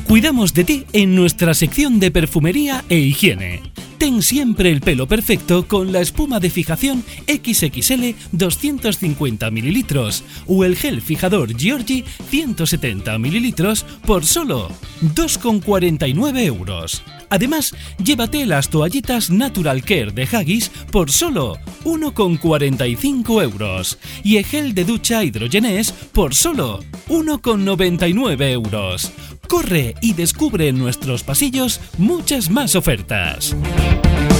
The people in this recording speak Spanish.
Cuidamos de ti en nuestra sección de perfumería e higiene. Ten siempre el pelo perfecto con la espuma de fijación XXL 250 ml o el gel fijador Giorgi 170 ml por solo 2,49 €. Además, llévate las toallitas Natural Care de Haggis por solo 1,45 € y el gel de ducha Hydrogenés por solo 1,99 €. Corre y descubre en nuestros pasillos muchas más ofertas.